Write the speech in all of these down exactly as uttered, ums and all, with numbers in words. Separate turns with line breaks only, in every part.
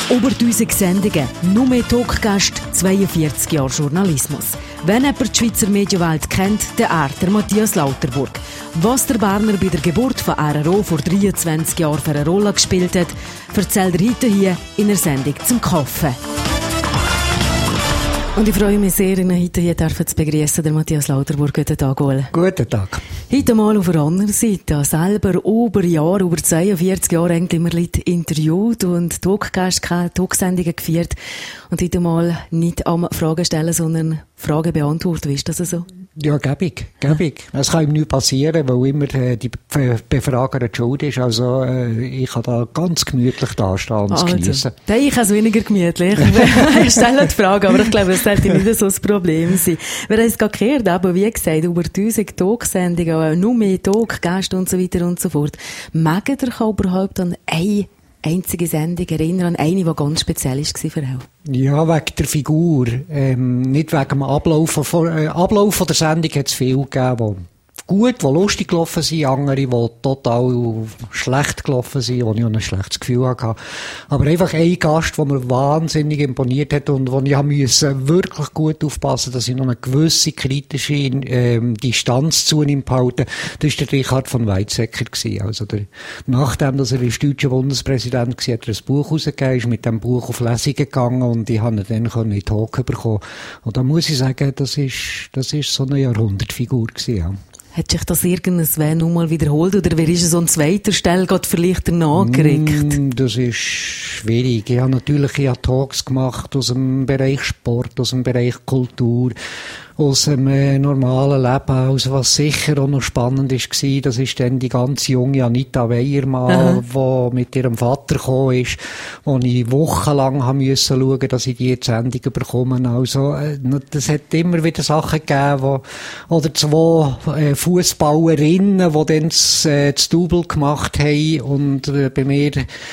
Über tausend Sendungen, nur mehr Talkgäste, zweiundvierzig Jahre Journalismus. Wenn jemand die Schweizer Medienwelt kennt, der er, der Matthias Lauterburg. Was der Berner bei der Geburt von R R O vor dreiundzwanzig Jahren für eine Rolle gespielt hat, erzählt er heute hier in der Sendung zum Kaffee. Und ich freue mich sehr, Ihnen heute hier zu begrüßen, der Matthias Lauterburg. Guten Tag, Ole.
Guten Tag.
Heute mal auf der anderen Seite. Selber über Jahre, über zweiundvierzig Jahre eigentlich immer Leute interviewt und Talkgäste, Talksendungen geführt. Und heute mal nicht am Fragen stellen, sondern Fragen beantworten. Wie ist das so?
Ja, gäbig, gäbig. Es kann ihm nicht passieren, weil immer äh, die Be- Befragerin schuld ist. Also, äh, ich kann da ganz gemütlich da stehen und es
also,
geniessen.
Nein, ich habe es weniger gemütlich. Ich stelle die Frage, aber ich glaube, das sollte nicht so das Problem sein. Wir haben es gerade gehört, aber wie gesagt, über tausend Talksendungen, nur mehr Talkgäste und so weiter und so fort. Mögt ihr überhaupt an eine einzige Sendung erinnern, an eine, die ganz speziell war für auch?
Ja, wegen der Figur. Ähm, nicht wegen dem Ablauf. Von, äh, Ablauf der Sendung hat es viel gegeben, wo gut, die lustig gelaufen sind, andere, die total schlecht gelaufen sind, wo ich auch ein schlechtes Gefühl hatte. Aber einfach ein Gast, der mir wahnsinnig imponiert hat und wo ich musste wirklich gut aufpassen, dass ich noch eine gewisse kritische ähm, Distanz zu ihm behalte. Das war der Richard von Weizsäcker gewesen. Also der, nachdem, dass er als deutscher Bundespräsident war, hat er ein Buch rausgegeben, ist mit dem Buch auf Lesungen gegangen und ich habe ihn dann in den Talk bekommen. Und da muss ich sagen, das ist, das ist so eine Jahrhundertfigur gewesen, ja.
Hat sich das irgendwann noch mal wiederholt oder wer ist es an zweiter Stelle gerade vielleicht nachgeregt?
Mm, das ist schwierig. Ich habe natürlich ich habe Talks gemacht aus dem Bereich Sport, aus dem Bereich Kultur, aus dem äh, normalen Leben. Also was sicher auch noch spannend war, das ist dann die ganz junge Anita Weyermann, die mit ihrem Vater gekommen ist, wo ich wochenlang haben müssen schauen, dass ich die Sendung bekomme. Also, äh, das hat immer wieder Sachen gegeben, wo, oder zwei äh, Fußballerinnen, die dann das, äh, das Double gemacht haben und äh, bei mir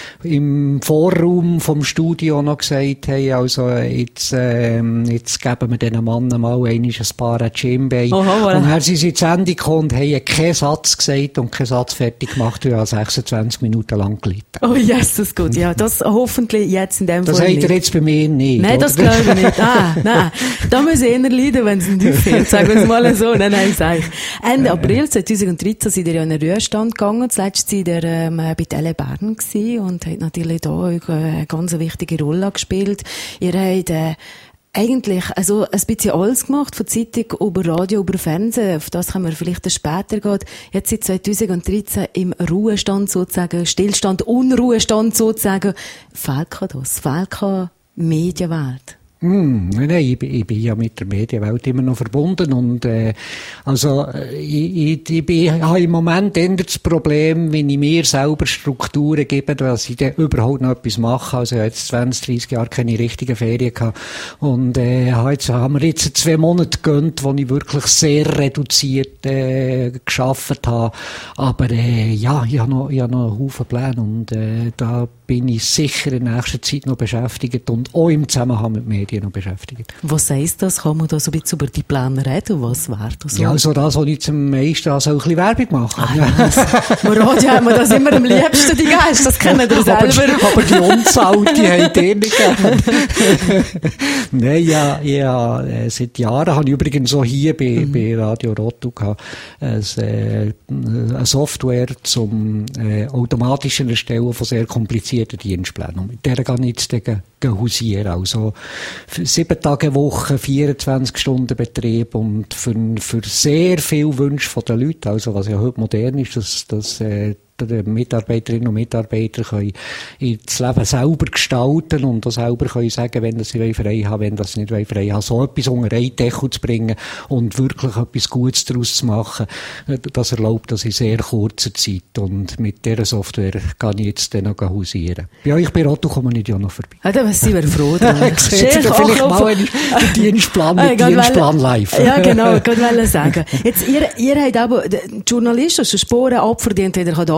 im Vorraum vom Studio noch gesagt haben, also jetzt, äh, jetzt geben wir diesen Mann mal ein Paar Djembe.
Und
dann sind sie in die Sendung gekommen und haben keinen Satz gesagt und keinen Satz fertig gemacht, und ich habe sechsundzwanzig Minuten lang gelitten.
Oh, Jesus, gut. Ja, das hoffentlich jetzt in dem
das
Fall
nicht. Das
habt
ihr jetzt bei mir nicht.
Nein,
oder?
das glaube ich nicht. Ah, nein. Da müssen wir eher leiden, wenn es nicht aufhört. Sagen wir es mal so. Nein, nein, sag ich. Ende April zweitausenddreizehn sind ihr ja in den Ruhestand gegangen. Zuletzt seid ihr ähm, bei Tele Bern gewesen und habt natürlich da eine ganz wichtige Rolle gespielt. Ihr habt äh, eigentlich, also, ein bisschen alles gemacht, von Zeitung über Radio, über Fernsehen, auf das können wir vielleicht später gehen. Jetzt seit zweitausenddreizehn im Ruhestand sozusagen, Stillstand, Unruhestand sozusagen. Fehlt das? Fehlt Medienwelt?
Hm, nein, nein, ich, ich bin ja mit der Medienwelt immer noch verbunden und äh, also ich, ich, ich, bin, ich habe im Moment eher das Problem, wenn ich mir selber Strukturen gebe, dass ich dann überhaupt noch etwas mache. Also ich habe jetzt zwanzig, dreissig Jahre keine richtigen Ferien gehabt und äh, jetzt haben wir jetzt zwei Monate gegönnt, wo ich wirklich sehr reduziert äh, gearbeitet habe. Aber äh, ja, ich habe noch, ich habe noch einen Haufen Pläne und äh, da bin ich sicher in nächster Zeit noch beschäftigt und auch im Zusammenhang mit Medien noch beschäftigt.
Was heisst das? Kann man da so ein bisschen über die Pläne reden? Was wäre das so?
Ja, also das, was ich zum meisten also ein bisschen Werbung mache.
Ah, ja. Im Radio haben wir das immer am liebsten, die Gäste, das kennen wir selber.
Aber, aber die Unzahlt, die haben die nicht gegeben. Nein, ja, ja, äh, seit Jahren habe ich übrigens so hier bei, mhm. bei Radio Rotu gehabt, äh, eine Software zum äh, automatischen Erstellen von sehr komplizierten Dienstplänen. Und mit der kann ich jetzt gegen hausieren. Also sieben Tage Woche, vierundzwanzig Stunden Betrieb und für, für sehr viel Wünsche von den Leuten, also was ja heute modern ist, dass, dass äh, die Mitarbeiterinnen und Mitarbeiter können das Leben selber gestalten und das selber können sagen, wenn das sie frei haben, wenn das sie nicht frei haben, so etwas unter einen Deckel zu bringen und wirklich etwas Gutes daraus zu machen, das erlaubt das in sehr kurzer Zeit und mit dieser Software kann ich jetzt dann noch hausieren. Bei euch bei Rotu kommen ich ja noch vorbei.
Ja, da sind wir froh dran.
Seht ihr vielleicht mal den Dienstplan mit
hey,
Dienstplan live.
Ja, genau, ich wollte sagen. Jetzt, ihr, ihr habt aber, die Journalisten, also Sporen abverdient, entweder kann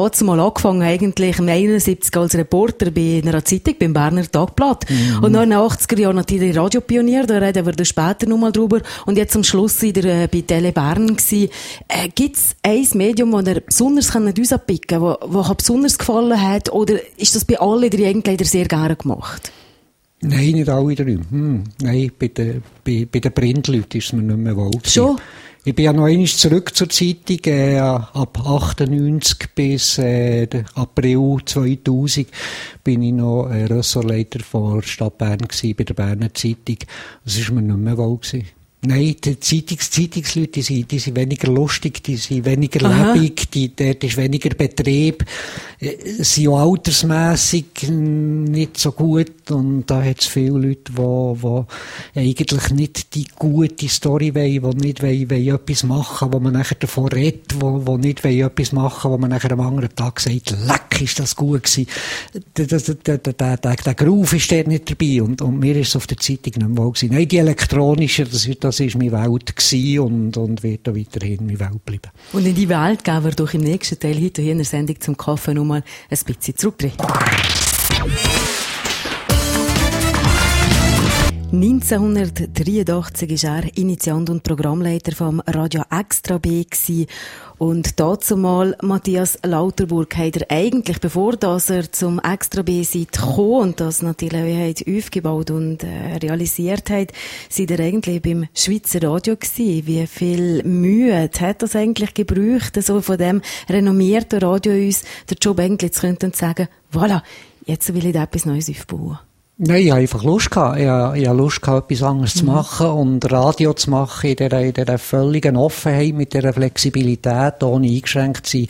dazu mal angefangen, eigentlich im einundsiebzig als Reporter bei einer Zeitung, beim Berner Tagblatt. Mhm. Und dann in den achtziger Jahren natürlich Radiopionier, da reden wir dann später nochmal drüber. Und jetzt am Schluss wieder äh, bei Tele Bern gewesen. Äh, gibt's ein Medium, das ihr besonders rauspicken könnt, das besonders gefallen hat? Oder ist das bei allen drei eigentlich sehr gerne gemacht?
Nein, nicht alle drei. Hm, nein, bei den, bei, bei den Printleuten ist es mir nicht mehr wohl gewesen.
Schon?
Ich bin ja noch einmal zurück zur Zeitung, äh, ab achtundneunzig bis äh, April zweitausend bin ich noch äh, Ressortleiter von der Stadt Bern gewesen, bei der Berner Zeitung. Das ist mir nicht mehr wohl gewesen. Nein, die Zeitungs Zeitungsleute, die sind, die sind weniger lustig, die sind weniger Aha. lebendig, die, dort ist weniger Betrieb, äh, sind auch altersmässig nicht so gut und da hat es viele Leute, die eigentlich nicht die gute Story wollen, die nicht wollen, wollen etwas machen, wo man nachher davon redet, die nicht wollen etwas machen, wo man nachher am anderen Tag sagt, leck, ist das gut gewesen. Der, der, der, der, der, der Groove ist dort nicht dabei und, und mir ist es auf der Zeitung nicht mehr wohl gewesen. Nein, die elektronische, das ist Das war meine Welt gewesen und, und wird auch weiterhin meine Welt bleiben.
Und in die Welt gehen wir doch im nächsten Teil heute hier in der Sendung zum Kaffee noch mal ein bisschen zurückdrehen. neunzehnhundertdreiundachtzig war er Initiant und Programmleiter vom Radio Extra B gewesen. Und dazu mal Matthias Lauterburg hat er eigentlich, bevor dass er zum Extra B seid gekommen und das natürlich hat aufgebaut und äh, realisiert hat, seid er eigentlich beim Schweizer Radio gewesen. Wie viel Mühe hat das eigentlich gebraucht, so von dem renommierten Radio uns den Job eigentlich zu können und sagen, voilà, jetzt will ich da etwas Neues aufbauen.
Nein, ich habe einfach Lust gehabt. Ich habe, ich habe Lust gehabt, etwas anderes mhm. zu machen und Radio zu machen in dieser, in dieser völligen Offenheit, mit dieser Flexibilität, ohne eingeschränkt zu sein.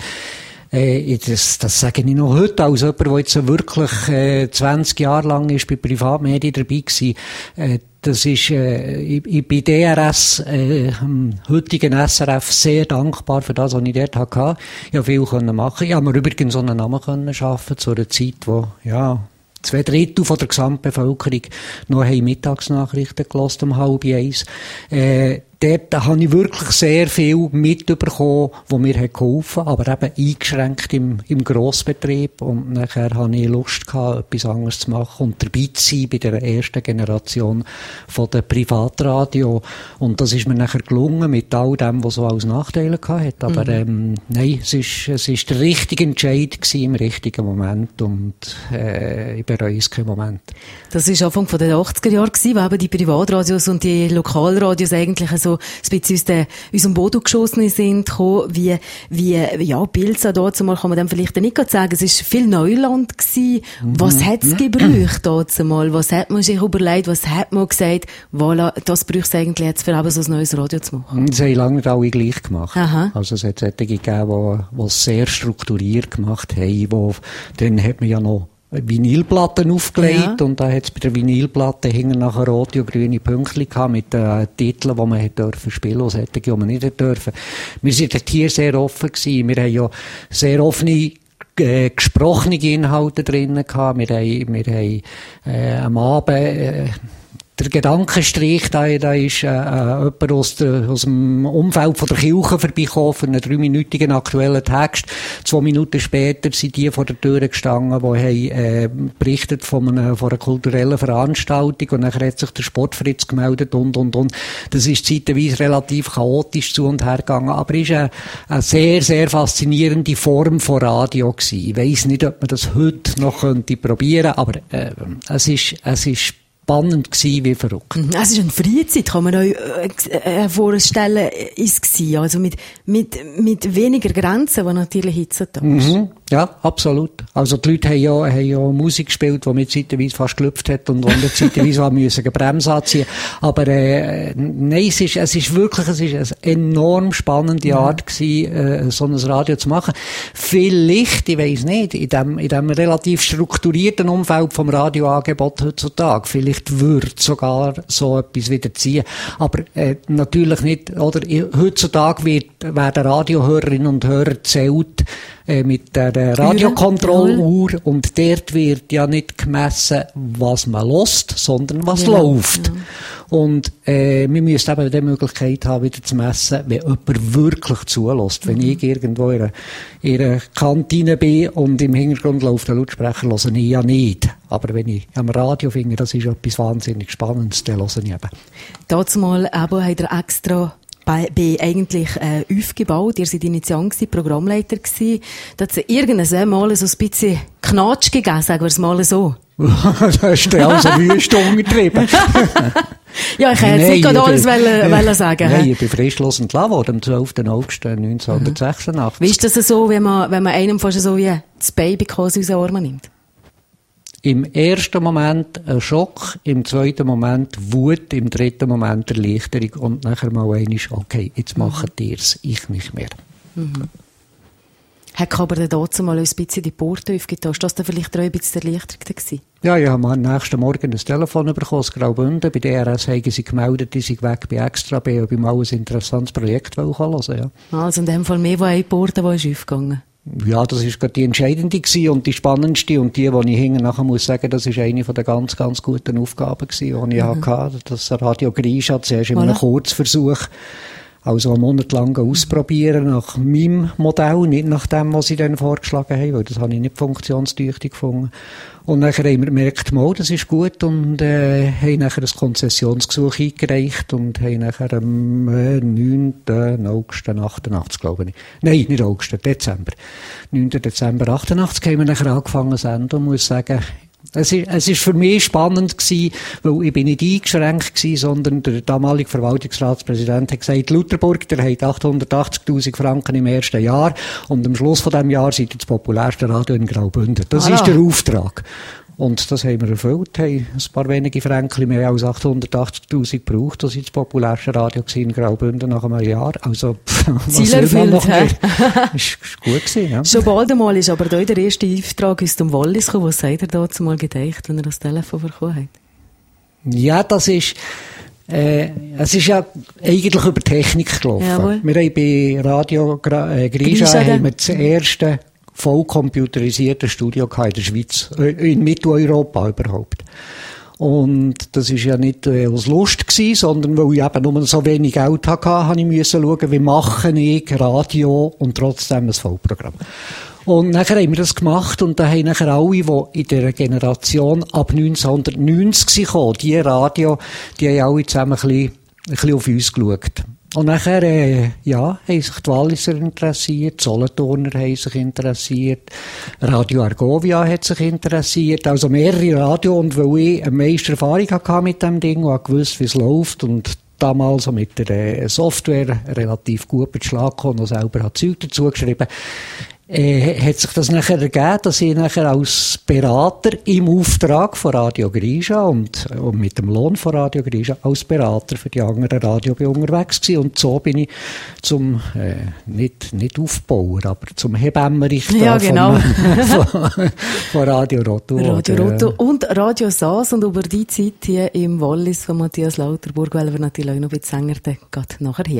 Äh, das, das sage ich noch heute als jemand, der jetzt wirklich äh, zwanzig Jahre lang ist bei Privatmedien dabei war. Äh, das ist, äh, ich, ich bin D R S, äh, heutigen S R F, sehr dankbar für das, was ich dort hatte. Ich habe viel können machen. Ich habe mir übrigens so einen Namen können schaffen zu einer Zeit, wo, ja, zwei Drittel von der Gesamtbevölkerung noch haben Mittagsnachrichten gehört um halb eins. Äh, dort habe ich wirklich sehr viel mitbekommen, was mir hat geholfen hat, aber eben eingeschränkt im, im Grossbetrieb. Und nachher hatte ich Lust gehabt, etwas anderes zu machen und dabei zu sein bei der ersten Generation von der Privatradio. Und das ist mir nachher gelungen, mit all dem, was so als Nachteile hatte. Aber, mhm. ähm, nein, es ist, es ist der richtige Entscheid gewesen im richtigen Moment und, äh, ich bereue es keinen Moment.
Das war Anfang der achtziger Jahre gewesen, wo eben die Privatradios und die Lokalradios eigentlich so ein bisschen aus der, unserem Boden geschossen sind, gekommen, wie, wie, ja, Pilza dazu mal kann man dann vielleicht nicht gerade sagen, es war viel Neuland gewesen. Was hat es gebraucht dazu mal? Was hat man sich überlegt? Was hat man gesagt? Voilà, das braucht es eigentlich jetzt für eben so ein neues Radio zu machen.
Das haben lange nicht alle gleich gemacht. Aha. Also es hat solche gegeben, die es sehr strukturiert gemacht haben, wo, dann hat man ja noch Vinylplatten aufgelegt, ja. Und da hat es bei der Vinylplatte hinten nachher rote und grüne Pünktchen gehabt mit den Titeln, die man hätte dürfen spielen, und solche, die man nicht hätte dürfen. Wir sind dort hier sehr offen gewesen. Wir haben ja sehr offene äh, gesprochene Inhalte drinnen gehabt. Wir haben, wir haben äh, am Abend äh, der Gedankenstrich, da, da ist äh, jemand aus, der, aus dem Umfeld von der Kirche vorbeigekommen für einen dreiminütigen aktuellen Text. Zwei Minuten später sind die vor der Tür gestanden, die haben äh, berichtet von einer, von einer kulturellen Veranstaltung, und dann hat sich der Sportfritz gemeldet und, und, und. Das ist zeitweise relativ chaotisch zu und her gegangen, aber es war eine, eine sehr, sehr faszinierende Form von Radio gewesen. Ich weiss nicht, ob man das heute noch könnte probieren, aber äh, es ist, es ist spannend gewesen, wie verrückt.
Es ist eine Freizeit, kann man euch äh, vorstellen, ist es also mit, mit, mit weniger Grenzen, die natürlich Hitze da ist.
Mhm. Ja, absolut. Also die Leute haben ja, haben ja Musik gespielt, die mir zeitweise fast gelüpft hat und wo wir zeitweise müssen eine Bremse anziehen. Aber äh, nein, es ist, es ist wirklich, es ist eine enorm spannende ja. Art gewesen, äh, so ein Radio zu machen. Vielleicht, ich weiss nicht, in dem, in dem relativ strukturierten Umfeld vom Radioangebot heutzutage, vielleicht vielleicht würde sogar so etwas wieder ziehen. Aber äh, natürlich nicht, oder heutzutage wird, werden Radiohörerinnen und Hörer zählt äh, mit der äh, Radiokontrolluhr und dort wird ja nicht gemessen, was man hört, sondern was ja, läuft. Ja. Und äh, wir müssen eben die Möglichkeit haben, wieder zu messen, wenn jemand wirklich zulässt. Wenn mhm. ich irgendwo in einer, in einer Kantine bin und im Hintergrund läuft ein Lautsprecher, höre ich ja nicht. Aber wenn ich am Radio finde, das ist etwas wahnsinnig Spannendes, dann höre ich eben.
Dazu mal aber hat er extra bei, bei eigentlich äh, aufgebaut. Ihr seid Initiant gewesen, Programmleiter gewesen. Da hat es irgendwann mal so ein bisschen Knatsch gegeben, sagen wir es mal so.
Das hast du also wüst umgetrieben.
Ja, ich hätte jetzt nicht gerade alles wollen, wollen sagen.
Nein, ich bin fristlos entlassen worden am zwölften August neunzehnhundertsechsundachtzig.
Wie ist das so, wenn man, wenn man einem fast so wie das Baby quasi aus den Armen nimmt?
Im ersten Moment ein Schock, im zweiten Moment Wut, im dritten Moment Erleichterung und nachher mal einmal, okay, jetzt macht ihr es, ich nicht mehr.
Mhm. Hat aber dann dazu mal ein bisschen die Porte aufgetan? Ist das dann vielleicht auch ein bisschen erleichtert gewesen?
Ja, ich habe am nächsten Morgen ein Telefon bekommen aus Graubünden. Bei D R S haben sie gemeldet, die sind weg bei Extra B und bei mal ein interessantes Projekt hören. Ja.
Also in dem Fall mehr, wo eine Porte wo ist aufgegangen?
Ja, das ist gerade die entscheidende gewesen und die spannendste und die, die ich hinten nachher muss sagen, das ist eine von der ganz, ganz guten Aufgaben gewesen, die ich mhm. hatte. Das Radio Grisha, zuerst in einem voilà. Kurzversuch, also einen Monat lang ausprobieren, nach meinem Modell, nicht nach dem, was sie dann vorgeschlagen haben, weil das habe ich nicht funktionstüchtig gefunden. Und nachher haben wir gemerkt, mal, das ist gut und äh, haben nachher ein Konzessionsgesuch eingereicht und haben nachher am äh, neunten August achtundachtzig, glaube ich. Nein, nicht August, Dezember. neunten Dezember achtundachtzig haben wir nachher angefangen zu senden und muss sagen, Es ist, es ist für mich spannend gewesen, weil ich bin nicht eingeschränkt gewesen, sondern der damalige Verwaltungsratspräsident hat gesagt, Lauterburg, der hat achthundertachtzigtausend Franken im ersten Jahr und am Schluss von diesem Jahr seid ihr das populärste Radio in Graubünden. Das ah, ist der Auftrag. Und das haben wir erfüllt, haben ein paar wenige Franken mehr als achthundertachtzigtausend gebraucht. Das war das populärste Radio in Graubünden nach einem Jahr. Also,
Ziel erfüllt, hä?
Ist gut gewesen, ja.
Schon bald einmal ist aber da der erste Auftrag aus dem Wallis gekommen. Was seid ihr dazu mal gedacht, wenn ihr das Telefon bekommen habt?
Ja, das ist, äh, es ist ja eigentlich über Technik gelaufen. Jawohl. Wir haben bei Radio äh, Grisha haben wir das erste voll computerisiertes Studio in der Schweiz, in Mitteleuropa überhaupt. Und das ist ja nicht äh, aus Lust gewesen, sondern weil ich eben nur so wenig Geld hatte, habe ich müssen schauen, wie mache ich Radio und trotzdem ein Vollprogramm. Und nachher haben wir das gemacht und da haben nachher alle, die in dieser Generation ab neunzehnhundertneunzig kamen, die Radio, die haben alle zusammen ein bisschen, ein bisschen auf uns geschaut. Und nachher, äh, ja, haben sich die Walliser interessiert, die Solothurner haben sich interessiert, Radio Argovia hat sich interessiert, also mehrere Radio, und weil ich eine meiste Erfahrung hatte mit dem Ding und gewusst, wie es läuft und damals so mit der äh, Software relativ gut mit Schlag gekommen und selber hat Zeug dazu geschrieben, Äh, hat sich das nachher ergeben, dass ich nachher als Berater im Auftrag von Radio Grisha und, und mit dem Lohn von Radio Grisha als Berater für die anderen Radio unterwegs gewesen. Und so bin ich zum, äh, nicht, nicht Aufbauer, aber zum Hebammenrichter
ja, genau.
von, von, von Radio Rotto.
Radio Rotto und Radio Saas, und über die Zeit hier im Wallis von Matthias Lauterburg, weil wir natürlich auch noch ein bisschen Sänger, der geht nachher hier.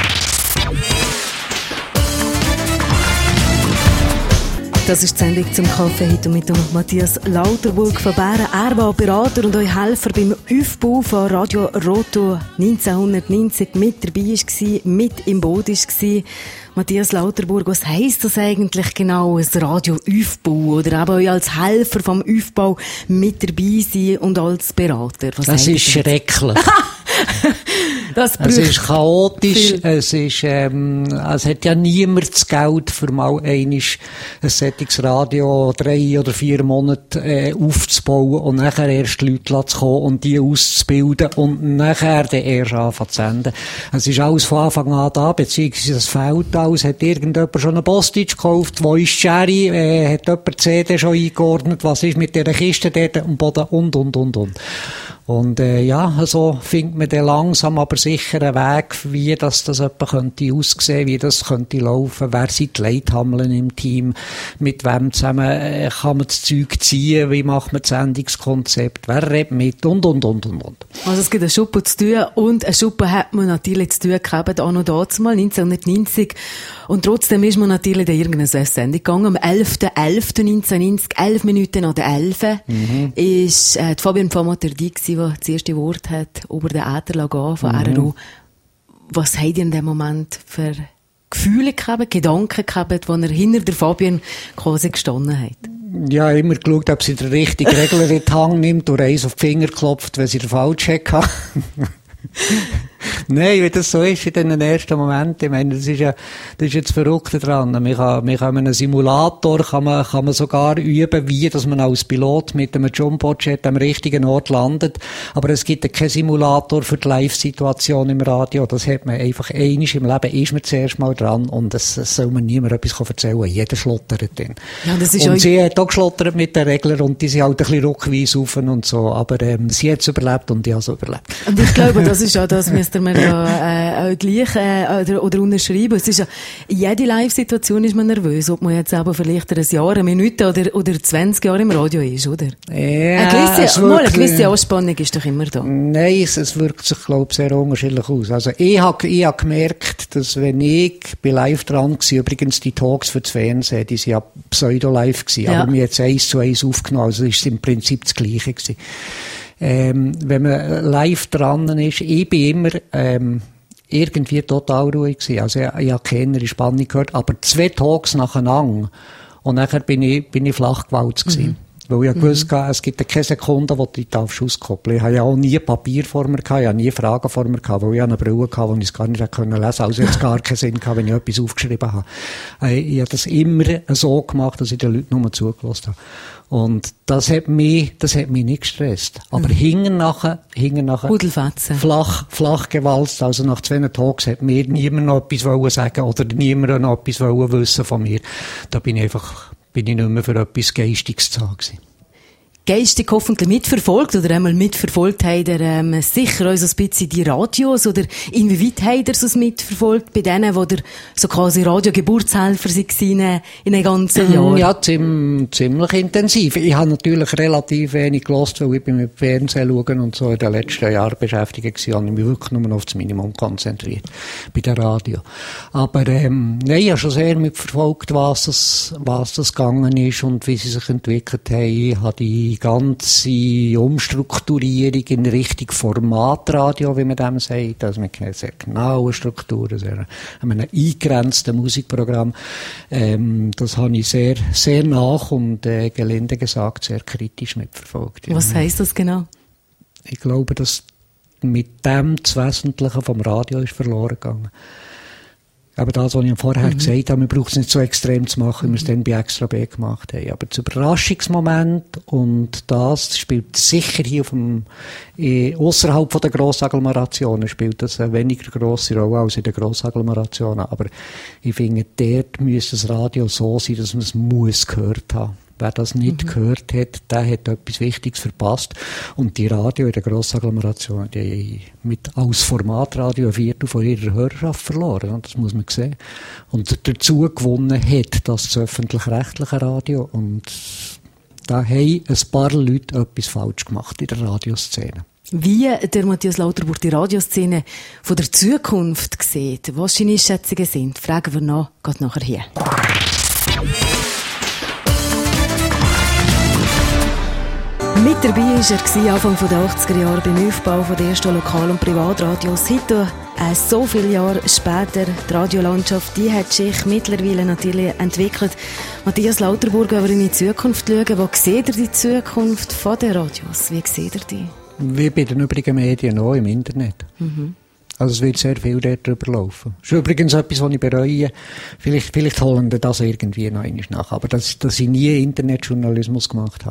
Das ist die Sendung zum Kaffee heute mit dem Matthias Lauterburg von Bären. Er war Berater und euch Helfer beim Aufbau von Radio Rotto neunzehnhundertneunzig mit dabei war, mit im Boot war. Matthias Lauterburg, was heisst das eigentlich genau, ein Radio-Aufbau? Oder eben euch als Helfer vom Aufbau mit dabei sein und als Berater? Was
das ist schrecklich.
Das
es ist chaotisch, viel. es ist, ähm, es hat ja niemand das Geld für mal einmal ein solches Radio drei oder vier Monate äh, aufzubauen und nachher erst Leute zu kommen und die auszubilden und nachher dann erst anfangen zu senden. Es ist alles von Anfang an da, beziehungsweise es fehlt alles. Hat irgendjemand schon einen Postage gekauft? Wo ist Sherry? Äh, hat jemand die C D schon eingeordnet? Was ist mit dieser Kiste dort am Boden? Und, und, und, und. Und äh, ja, so findet man dann langsam aber sicher einen Weg, wie das, das etwa könnte aussehen, wie das könnte laufen, wer sind die Leithammeln im Team, mit wem zusammen äh, kann man das Zeug ziehen, wie macht man das Sendungskonzept, wer redet mit und, und, und, und, und.
Also es gibt einen Schuppen zu tun und einen Schuppen hat man natürlich zu tun gehabt, auch noch dazu mal, neunzehnhundertneunzig. Und trotzdem ist man natürlich in irgendeine Sendung gegangen. Am elften elften neunzehnhundertneunzig, elf Minuten nach der elf, mhm. ist äh, die Fabienne Pfammatter die gewesen, die das erste Wort hat über den Äther gehen von mhm. R R O. Was habt ihr in dem Moment für Gefühle gehabt, Gedanken gehabt, wo ihr hinter der Fabienne quasi gestanden habt?
Ja, immer geschaut, ob sie den richtigen Regler in die Hand nimmt oder eins auf die Finger klopft, wenn sie den falschen hat. Nein, wie das so ist in den ersten Momenten, ich meine, das ist ja, das ist jetzt Verrückte dran. Man kann, man kann einen Simulator, kann man, kann man sogar üben, wie, dass man als Pilot mit einem Jumbo-Jet am richtigen Ort landet. Aber es gibt ja keinen Simulator für die Live-Situation im Radio. Das hat man einfach einmal im Leben, ist man zuerst mal dran und das, das soll man niemand etwas erzählen. Jeder schlottert dann.
Ja, das ist
und sie hat auch geschlottert mit den Reglern und die sind halt ein bisschen ruckweise rauf und so. Aber, ähm, sie hat es überlebt und ich habe es überlebt.
Und ich glaube, das ist ja, das müsste man ja, äh, gleich, äh, oder, oder unterschreiben. Es ist ja, in jeder Live-Situation ist man nervös, ob man jetzt aber vielleicht ein Jahr, eine Minute oder, oder zwanzig Jahre im Radio ist, oder?
Ja,
eine gewisse, mal, eine gewisse Anspannung ist doch immer da.
Nein, es, es wirkt sich, glaube ich, sehr unterschiedlich aus. Also, ich habe, ich habe gemerkt, dass wenn ich bei live dran war, übrigens die Talks für das Fernsehen, die sind ja pseudo-live gewesen, ja. Aber mir jetzt eins zu eins aufgenommen, also ist es im Prinzip das Gleiche gewesen. Ähm, wenn man live dran ist, ich bin immer, ähm, irgendwie total ruhig gewesen. Also, ich, ich habe keine Spannung gehört, aber zwei Talks nacheinander. Und nachher bin ich, bin ich flach gewalzt gewesen. Mhm. Weil ich mhm. gewusst habe, es gibt keine Sekunde, wo du dich auskoppeln. Ich habe ja auch nie Papier vor mir gehabt, ich habe nie Fragen vor mir gehabt, weil ich eine Brille hatte, die ich es gar nicht lesen konnte. Also jetzt gar keinen Sinn gehabt, wenn ich etwas aufgeschrieben habe. Ich habe das immer so gemacht, dass ich den Leuten nur zugelassen habe. Und das hat mich, das hat mich nicht gestresst. Aber mhm. hinten nachher, hinten nachher, flach, flach gewalzt. Also nach zwei Tagen hat mir niemand noch etwas wollen sagen oder niemand noch etwas wollen wissen von mir. Da bin ich einfach, bin ich nicht mehr für etwas Geistiges zu haben gewesen.
Geistig hoffentlich mitverfolgt oder einmal mitverfolgt habt ihr ähm, sicher auch so ein bisschen die Radios oder inwieweit habt ihr es mitverfolgt bei denen, die so quasi Radio-Geburtshelfer waren in den ganzen Jahren?
Ja, ziemlich, ziemlich intensiv. Ich habe natürlich relativ wenig gehört, weil ich bin mit Fernsehen schauen und so in den letzten Jahren beschäftigt war, habe ich mich wirklich nur auf das Minimum konzentriert bei der Radio. Aber ähm, nein, ich habe schon sehr mitverfolgt, was das, was das gegangen ist und wie sie sich entwickelt haben. Ich habe die Die ganze Umstrukturierung in Richtung Formatradio, wie man dem sagt, also mit einer sehr genauen Struktur, sehr, einem eingegrenzten Musikprogramm, ähm, das habe ich sehr, sehr nach und, äh, gelinde gesagt, sehr kritisch mitverfolgt. Ja.
Was heisst das genau?
Ich glaube, dass mit dem das Wesentliche vom Radio ist verloren gegangen. Aber das, was ich vorher mhm. gesagt habe, man braucht es nicht so extrem zu machen, wie wir es dann bei Extra B gemacht haben. Aber das Überraschungsmoment und das spielt sicher hier auf dem, eh, ausserhalb von der Grossagglomerationen spielt das eine weniger grosse Rolle als in den Grossagglomerationen. Aber ich finde, dort müsste das Radio so sein, dass man es muss gehört haben. Wer das nicht mhm. gehört hat, der hat etwas Wichtiges verpasst. Und die Radio in der Grossagglomeration, die mit als Formatradio ein Viertel von ihrer Hörerschaft verloren. Das muss man sehen. Und dazu gewonnen hat das öffentlich-rechtliche Radio. Und da haben ein paar Leute etwas falsch gemacht in der Radioszene.
Wie der Matthias Lauterburg die Radioszene von der Zukunft sieht, was seine Schätzungen sind, fragen wir noch, geht nachher hier. Mit dabei war er Anfang der achtziger Jahre beim Aufbau der ersten Lokal- und Privatradios. Heute, äh, so viele Jahre später, die Radiolandschaft, die hat sich mittlerweile natürlich entwickelt. Matthias Lauterburg, wenn wir in die Zukunft schauen, wo seht ihr die Zukunft von den Radios? Wie seht ihr die?
Wie bei den übrigen Medien auch im Internet. Mhm. Also es wird sehr viel dort drüber laufen. Das ist übrigens etwas, was ich bereue. Vielleicht, vielleicht holen wir das irgendwie noch einmal nach. Aber dass, dass ich nie Internetjournalismus gemacht habe.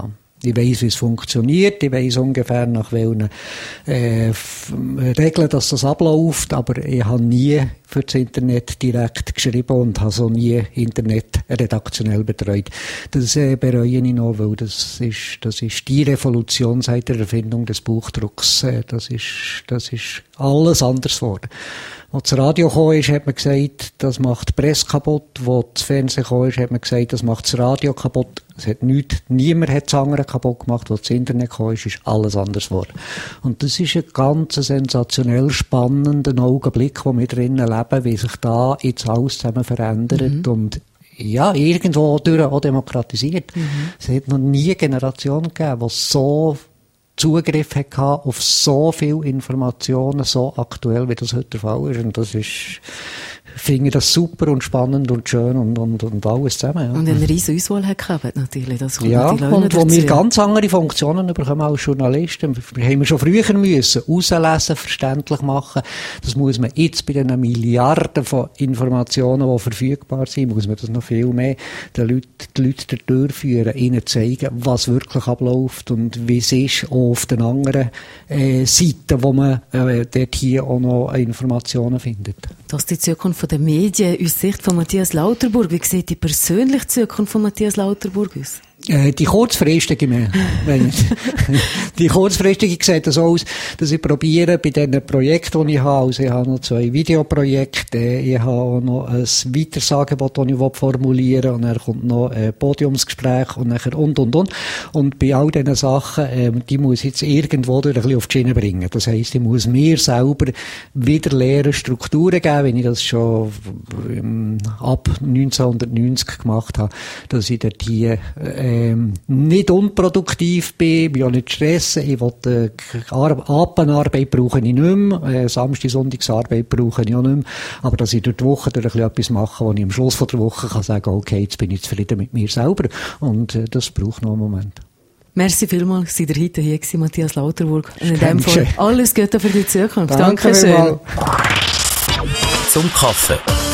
Ich weiss, wie es funktioniert, ich weiss ungefähr nach welchen äh, Regeln dass das abläuft, aber ich habe nie für das Internet direkt geschrieben und habe so nie Internet redaktionell betreut. Das äh, bereue ich noch, weil das ist, das ist die Revolution seit der Erfindung des Buchdrucks. Äh, das ist, das ist alles anders geworden. Als das Radio gekommen ist, hat man gesagt, das macht die Presse kaputt. Als das Fernsehen gekommen ist, hat man gesagt, das macht das Radio kaputt. Es hat nichts, niemand hat das andere kaputt gemacht. Als das Internet gekommen ist, ist alles anders geworden. Und das ist ein ganz sensationell spannender Augenblick, wo wir drinnen leben, wie sich da jetzt alles zusammen verändert. Mhm. Und ja, irgendwo durch auch demokratisiert. Mhm. Es hat noch nie eine Generation gegeben, die so Zugriff hatte auf so viele Informationen, so aktuell, wie das heute der Fall ist. Und das ist, finde ich das super und spannend und schön und, und, und alles zusammen. Ja.
Und eine riesen Auswahl hat gehabt, natürlich. Das
ja, und wo wir ganz andere Funktionen bekommen als Journalisten. Wir haben wir schon früher müssen auslesen, verständlich machen. Das muss man jetzt bei den Milliarden von Informationen, die verfügbar sind, muss man das noch viel mehr den Leuten, die Leute durchführen, ihnen zeigen, was wirklich abläuft und wie es ist, auch auf den anderen äh, Seiten, wo man äh, dort hier auch noch Informationen findet.
Das ist die Zukunft der Medien aus Sicht von Matthias Lauterburg. Wie sieht die persönliche Zukunft von Matthias Lauterburg aus?
Die kurzfristige, die kurzfristige sieht so aus, dass ich probiere, bei diesen Projekten, die ich habe, also ich habe noch zwei Videoprojekte, ich habe auch noch ein Weitersagengebot, das ich formulieren will, und dann kommt noch ein Podiumsgespräch und nachher und, und, und. Und bei all diesen Sachen, ähm, die muss ich jetzt irgendwo durch ein bisschen auf die Schiene bringen. Das heisst, ich muss mir selber wieder leere Strukturen geben, wenn ich das schon ähm, ab neunzehnhundertneunzig gemacht habe, dass ich dort hier, äh, Ähm, nicht unproduktiv bin, mich auch nicht stressen. Ich will, äh, Abendarbeit brauche ich nicht mehr, äh, Samstag, Sonntagsarbeit brauche ich auch nicht mehr. Aber dass ich durch die Woche durch ein bisschen etwas mache, wo ich am Schluss von der Woche kann sagen, okay, jetzt bin ich zufrieden mit mir selber. Und äh, das braucht noch einen Moment.
Merci vielmals, dass ihr heute hier war, Matthias Lauterburg. Und in dem Fall alles Gute für die Zukunft. Danke,
Danke
schön.
Zum Kaffee.